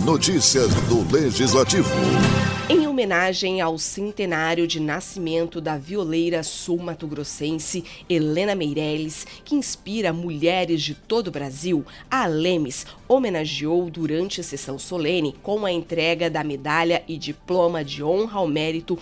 Notícias do Legislativo. Em homenagem ao centenário de nascimento da violeira sul-mato-grossense Helena Meirelles, que inspira mulheres de todo o Brasil, a Lemes homenageou durante a sessão solene, com a entrega da medalha e diploma de honra ao mérito,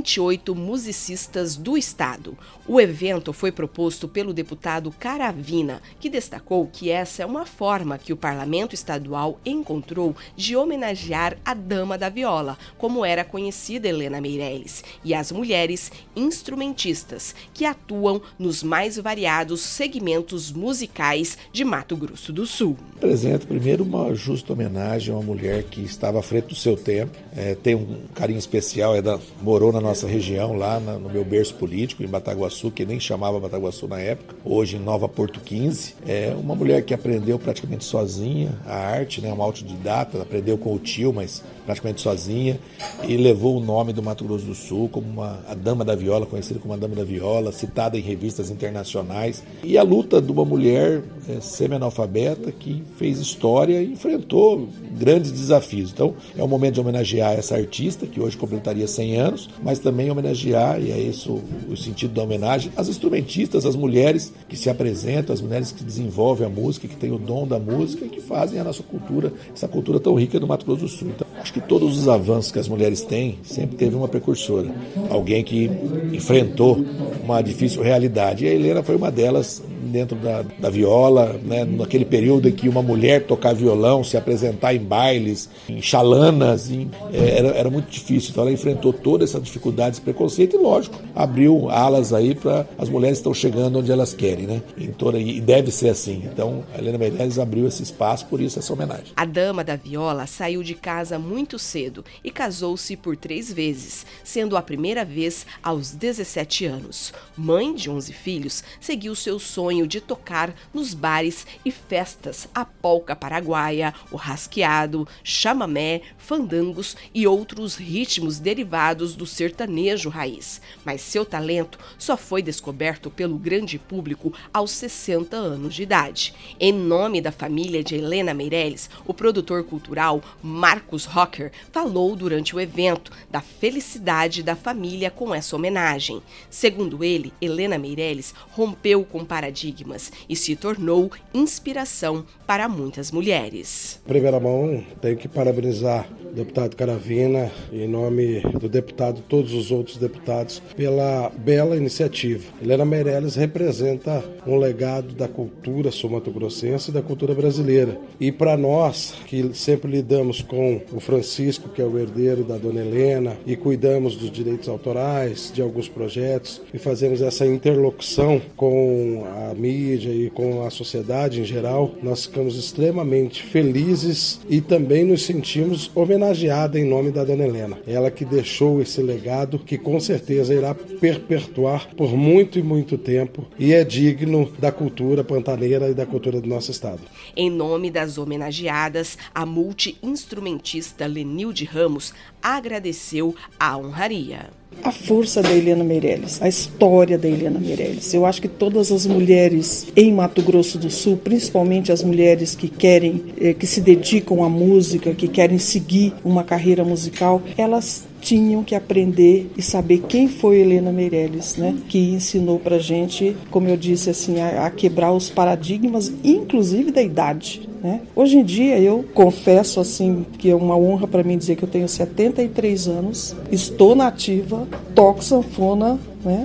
28 musicistas do estado. O evento foi proposto pelo deputado Caravina, que destacou que essa é uma forma que o parlamento estadual encontrou de homenagear a dama da viola, como era conhecida Helena Meirelles, e as mulheres instrumentistas que atuam nos mais variados segmentos musicais de Mato Grosso do Sul. Apresento primeiro uma justa homenagem a uma mulher que estava à frente do seu tempo, tem um carinho especial, morou na nossa região, lá no meu berço político, em Bataguaçu, que nem chamava Bataguaçu na época, hoje em Nova Porto 15. É uma mulher que aprendeu praticamente sozinha a arte, uma autodidata, aprendeu com o tio, mas praticamente sozinha, e levou o nome do Mato Grosso do Sul como a dama da viola, conhecida como a dama da viola, citada em revistas internacionais. E a luta de uma mulher semi-analfabeta que fez história e enfrentou grandes desafios. Então, é um momento de homenagear essa artista, que hoje completaria 100 anos, mas também homenagear, e é esse o sentido da homenagem, as instrumentistas, as mulheres que se apresentam, as mulheres que desenvolvem a música, que têm o dom da música e que fazem a nossa cultura, essa cultura tão rica do Mato Grosso do Sul. Então, acho que todos os avanços que as mulheres têm, sempre teve uma precursora, alguém que enfrentou uma difícil realidade. E a Helena foi uma delas dentro da viola, naquele período em que uma mulher tocar violão, se apresentar em bailes, em chalanas, era muito difícil. Então ela enfrentou toda essa dificuldade, esse preconceito e, lógico, abriu alas aí para as mulheres que estão chegando onde elas querem, e deve ser assim. Então a Helena Meirelles abriu esse espaço, por isso essa homenagem. A dama da viola saiu de casa muito cedo e casou-se por 3 vezes, sendo a primeira vez aos 17 anos. Mãe de 11 filhos, seguiu seu sonho de tocar nos bares e festas a polca paraguaia, o rasqueado, chamamé, fandangos e outros ritmos derivados do sertanejo raiz. Mas seu talento só foi descoberto pelo grande público aos 60 anos de idade. Em nome da família de Helena Meirelles, o produtor cultural Marcos Rocker falou durante o evento da felicidade da família com essa homenagem. Segundo ele, Helena Meirelles rompeu com paradigmas e se tornou inspiração para muitas mulheres. Em primeira mão, tenho que parabenizar o deputado Caravina, em nome do deputado e todos os outros deputados, pela bela iniciativa. Helena Meirelles representa um legado da cultura sul-mato-grossense e da cultura brasileira. E para nós, que sempre lidamos com o Francisco, que é o herdeiro da dona Helena, e cuidamos dos direitos autorais, de alguns projetos, e fazemos essa interlocução com a mídia e com a sociedade em geral, nós ficamos extremamente felizes e também nos sentimos homenageados em nome da dona Helena. Ela que deixou esse legado que com certeza irá perpetuar por muito e muito tempo e é digno da cultura pantaneira e da cultura do nosso estado. Em nome das homenageadas, a multi-instrumentista Lenilde Ramos agradeceu a honraria. A força da Helena Meirelles, a história da Helena Meirelles. Eu acho que todas as mulheres em Mato Grosso do Sul, principalmente as mulheres que que se dedicam à música, que querem seguir uma carreira musical, elas tinham que aprender e saber quem foi Helena Meirelles, que ensinou pra gente, como eu disse, assim, a quebrar os paradigmas, inclusive da idade. Hoje em dia, eu confesso assim que é uma honra para mim dizer que eu tenho 73 anos, estou na ativa, toco sanfona,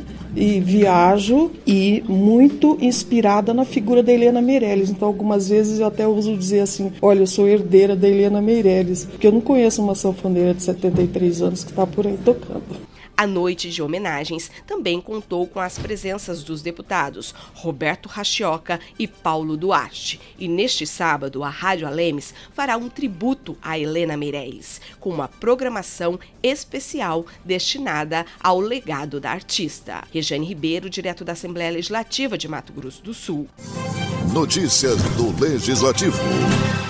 e viajo e muito inspirada na figura da Helena Meirelles. Então, algumas vezes eu até uso dizer assim, olha, eu sou herdeira da Helena Meirelles, porque eu não conheço uma sanfoneira de 73 anos que está por aí tocando. A noite de homenagens também contou com as presenças dos deputados Roberto Rachioca e Paulo Duarte. E neste sábado, a Rádio Lemes fará um tributo a Helena Meirelles, com uma programação especial destinada ao legado da artista. Regiane Ribeiro, direto da Assembleia Legislativa de Mato Grosso do Sul. Notícias do Legislativo.